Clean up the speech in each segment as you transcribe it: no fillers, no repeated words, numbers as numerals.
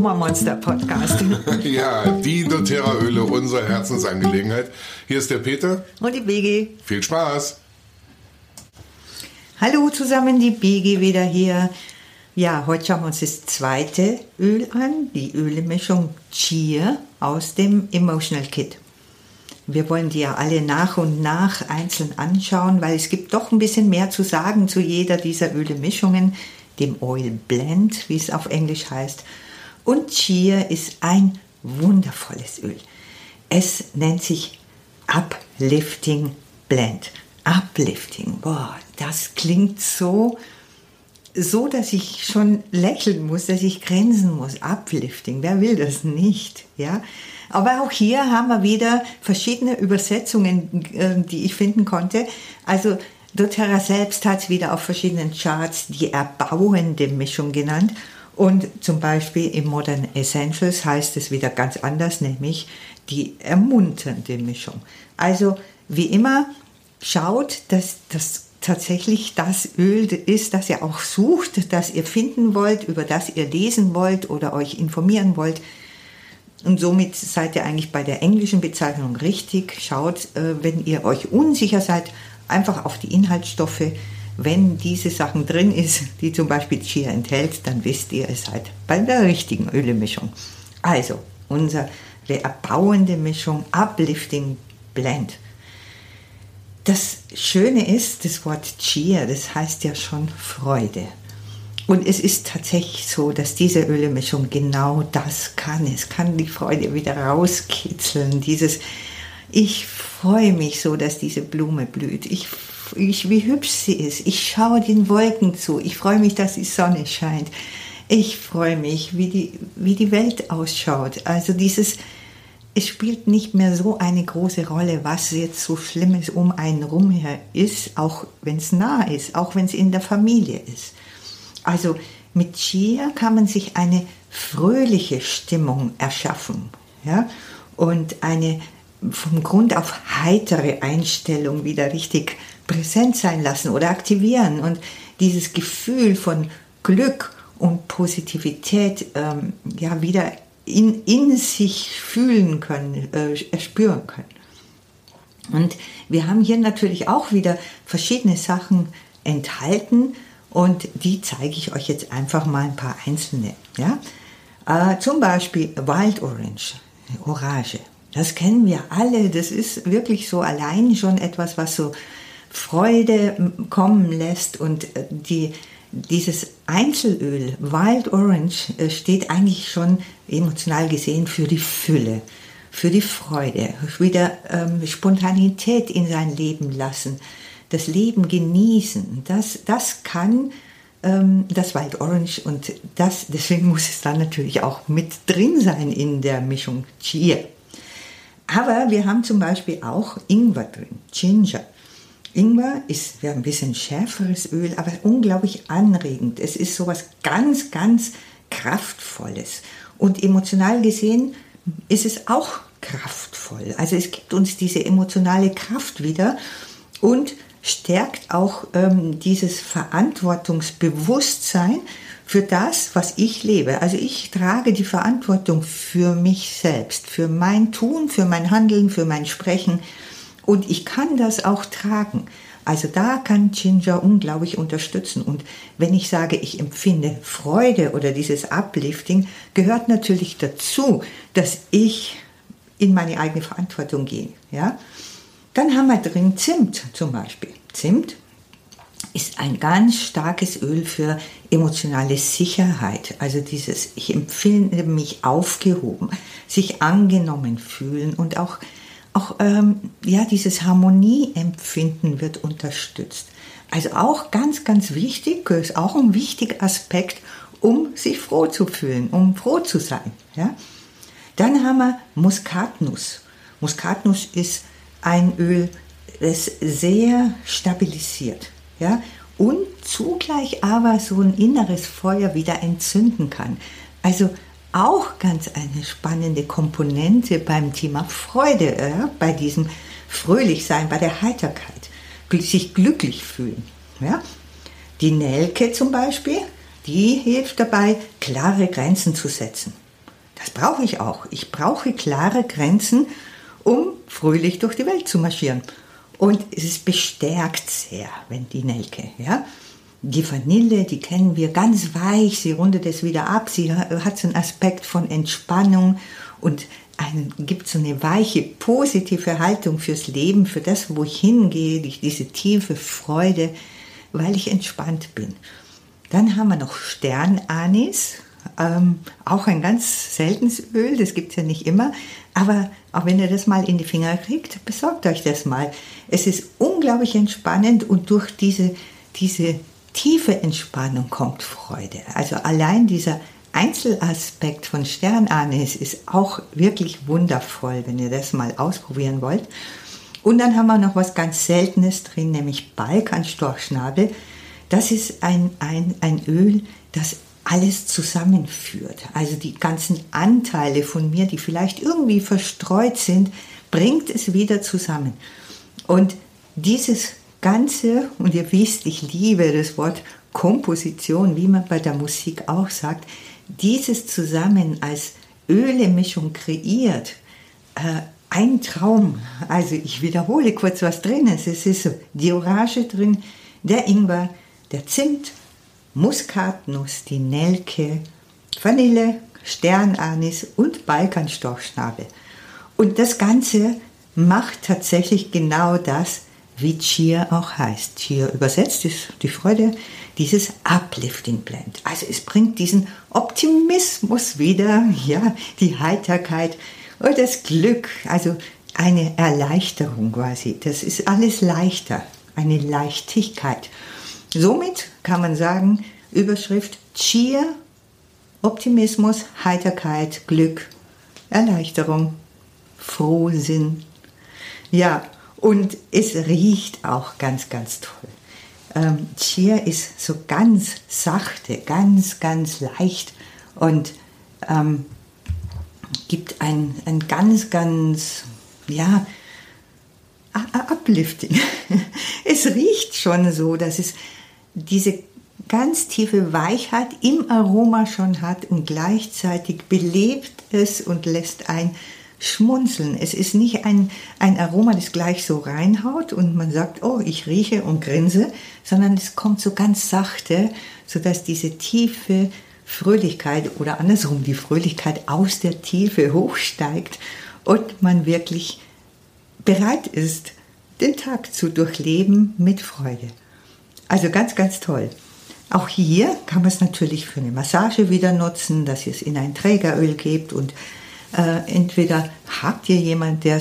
Aroma Monster Podcast. Ja, die doTERRA-Öle, unsere Herzensangelegenheit. Hier ist der Peter. Und die BG. Viel Spaß. Hallo zusammen, die BG wieder hier. Ja, heute schauen wir uns das zweite Öl an, die Ölemischung Chia aus dem Emotional Kit. Wir wollen die ja alle nach und nach einzeln anschauen, weil es gibt doch ein bisschen mehr zu sagen zu jeder dieser Ölemischungen, dem Oil Blend, wie es auf Englisch heißt. Und Chia ist ein wundervolles Öl. Es nennt sich Uplifting Blend. Uplifting, boah, das klingt so, dass ich schon lächeln muss, dass ich grinsen muss. Uplifting, wer will das nicht, ja? Aber auch hier haben wir wieder verschiedene Übersetzungen, die ich finden konnte. Also doTERRA selbst hat es wieder auf verschiedenen Charts die erbauende Mischung genannt. Und zum Beispiel im Modern Essentials heißt es wieder ganz anders, nämlich die ermunternde Mischung. Also wie immer, schaut, dass das tatsächlich das Öl ist, das ihr auch sucht, das ihr finden wollt, über das ihr lesen wollt oder euch informieren wollt. Und somit seid ihr eigentlich bei der englischen Bezeichnung richtig. Schaut, wenn ihr euch unsicher seid, einfach auf die Inhaltsstoffe. Wenn diese Sachen drin ist, die zum Beispiel Chia enthält, dann wisst ihr, ihr seid bei der richtigen Ölemischung. Also, unsere erbauende Mischung Uplifting Blend. Das Schöne ist, das Wort Chia, das heißt ja schon Freude. Und es ist tatsächlich so, dass diese Ölemischung genau das kann. Es kann die Freude wieder rauskitzeln. Ich freue mich so, dass diese Blume blüht. Wie hübsch sie ist. Ich schaue den Wolken zu. Ich freue mich, dass die Sonne scheint. Ich freue mich, wie die Welt ausschaut. Also es spielt nicht mehr so eine große Rolle, was jetzt so Schlimmes um einen rum her ist, auch wenn es nah ist, auch wenn es in der Familie ist. Also mit Chia kann man sich eine fröhliche Stimmung erschaffen, ja? Und eine vom Grund auf heitere Einstellung wieder richtig präsent sein lassen oder aktivieren und dieses Gefühl von Glück und Positivität wieder in sich fühlen können, spüren können. Und wir haben hier natürlich auch wieder verschiedene Sachen enthalten und die zeige ich euch jetzt einfach mal ein paar einzelne. Ja? Zum Beispiel Wild Orange, Orange. Das kennen wir alle, das ist wirklich so allein schon etwas, was so Freude kommen lässt und dieses Einzelöl, Wild Orange, steht eigentlich schon emotional gesehen für die Fülle, für die Freude, wieder Spontanität in sein Leben lassen, das Leben genießen. Das kann das Wild Orange und deswegen muss es dann natürlich auch mit drin sein in der Mischung Chia. Aber wir haben zum Beispiel auch Ingwer drin, Ginger. Ingwer ist ein bisschen schärferes Öl, aber unglaublich anregend. Es ist sowas ganz, ganz Kraftvolles. Und emotional gesehen ist es auch kraftvoll. Also es gibt uns diese emotionale Kraft wieder und stärkt auch dieses Verantwortungsbewusstsein für das, was ich lebe. Also ich trage die Verantwortung für mich selbst, für mein Tun, für mein Handeln, für mein Sprechen. Und ich kann das auch tragen. Also da kann Ginger unglaublich unterstützen. Und wenn ich sage, ich empfinde Freude oder dieses Uplifting, gehört natürlich dazu, dass ich in meine eigene Verantwortung gehe. Ja? Dann haben wir drin Zimt zum Beispiel. Zimt ist ein ganz starkes Öl für emotionale Sicherheit. Also ich empfinde mich aufgehoben, sich angenommen fühlen und auch dieses Harmonieempfinden wird unterstützt. Also auch ganz, ganz wichtig, ist auch ein wichtiger Aspekt, um sich froh zu fühlen, um froh zu sein. Ja? Dann haben wir Muskatnuss. Muskatnuss ist ein Öl, das sehr stabilisiert, ja? Und zugleich aber so ein inneres Feuer wieder entzünden kann. Also auch ganz eine spannende Komponente beim Thema Freude, bei diesem Fröhlichsein, bei der Heiterkeit, sich glücklich fühlen. Ja? Die Nelke zum Beispiel, die hilft dabei, klare Grenzen zu setzen. das brauche ich auch. Ich brauche klare Grenzen, um fröhlich durch die Welt zu marschieren. Und es bestärkt sehr, wenn die Nelke, ja. Die Vanille, die kennen wir ganz weich, sie rundet es wieder ab, sie hat so einen Aspekt von Entspannung und gibt so eine weiche, positive Haltung fürs Leben, für das, wo ich hingehe, diese tiefe Freude, weil ich entspannt bin. Dann haben wir noch Sternanis, auch ein ganz seltenes Öl, das gibt es ja nicht immer, aber auch wenn ihr das mal in die Finger kriegt, besorgt euch das mal. Es ist unglaublich entspannend und durch diese tiefe Entspannung kommt Freude. Also allein dieser Einzelaspekt von Sternanis ist auch wirklich wundervoll, wenn ihr das mal ausprobieren wollt. Und dann haben wir noch was ganz Seltenes drin, nämlich Balkanstorchschnabel. Das ist ein Öl, das alles zusammenführt. Also die ganzen Anteile von mir, die vielleicht irgendwie verstreut sind, bringt es wieder zusammen. Und dieses Ganze, und ihr wisst, ich liebe das Wort Komposition, wie man bei der Musik auch sagt, dieses zusammen als Ölemischung kreiert, ein Traum. Also ich wiederhole kurz, was drin ist. Es ist so die Orange drin, der Ingwer, der Zimt, Muskatnuss, die Nelke, Vanille, Sternanis und Balkanstorchschnabel. Und das Ganze macht tatsächlich genau das, wie Cheer auch heißt. Cheer übersetzt ist die Freude, dieses Uplifting Blend. Also es bringt diesen Optimismus wieder, ja, die Heiterkeit und das Glück, also eine Erleichterung quasi. Das ist alles leichter, eine Leichtigkeit. Somit kann man sagen, Überschrift Cheer, Optimismus, Heiterkeit, Glück, Erleichterung, Frohsinn. Ja, und es riecht auch ganz, ganz toll. Cheer ist so ganz sachte, ganz, ganz leicht und gibt ein ganz, ganz, ja, Uplifting. Es riecht schon so, dass es diese ganz tiefe Weichheit im Aroma schon hat und gleichzeitig belebt es und lässt ein schmunzeln. Es ist nicht ein Aroma, das gleich so reinhaut und man sagt, oh, ich rieche und grinse, sondern es kommt so ganz sachte, sodass diese tiefe Fröhlichkeit oder andersrum die Fröhlichkeit aus der Tiefe hochsteigt und man wirklich bereit ist, den Tag zu durchleben mit Freude. Also ganz, ganz toll. Auch hier kann man es natürlich für eine Massage wieder nutzen, dass ihr es in ein Trägeröl gebt und entweder habt ihr jemanden, der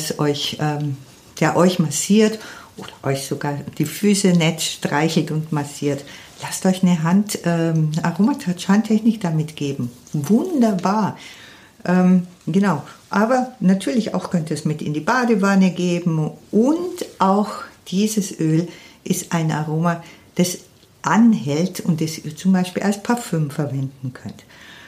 euch massiert oder euch sogar die Füße nett streichelt und massiert. Lasst euch eine Aromatouch-Handtechnik damit geben. Wunderbar. Genau. Aber natürlich auch könnt ihr es mit in die Badewanne geben und auch dieses Öl ist ein Aroma, das anhält und das ihr zum Beispiel als Parfüm verwenden könnt.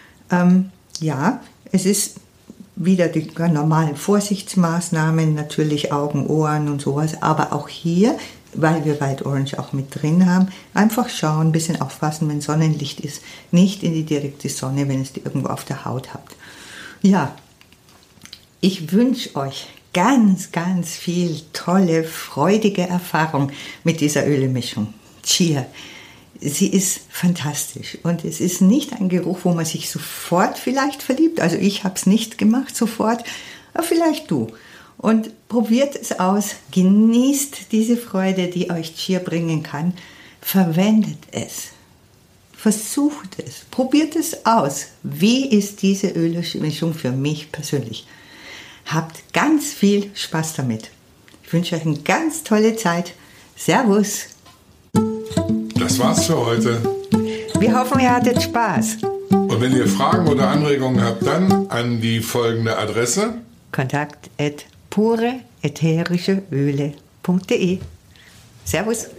Ja, es ist wieder die normalen Vorsichtsmaßnahmen, natürlich Augen, Ohren und sowas, aber auch hier, weil wir Wild Orange auch mit drin haben, einfach schauen, ein bisschen aufpassen, wenn Sonnenlicht ist, nicht in die direkte Sonne, wenn ihr es irgendwo auf der Haut habt. Ja, ich wünsche euch ganz, ganz viel tolle, freudige Erfahrung mit dieser Ölemischung. Cheer. Sie ist fantastisch und es ist nicht ein Geruch, wo man sich sofort vielleicht verliebt. Also ich habe es nicht gemacht sofort, aber vielleicht du. Und probiert es aus, genießt diese Freude, die euch Cheer bringen kann. Verwendet es, versucht es, probiert es aus. Wie ist diese Ölmischung für mich persönlich? Habt ganz viel Spaß damit. Ich wünsche euch eine ganz tolle Zeit. Servus. Das war's für heute. Wir hoffen, ihr hattet Spaß. Und wenn ihr Fragen oder Anregungen habt, dann an die folgende Adresse: kontakt@pureätherischeöle.de. Servus.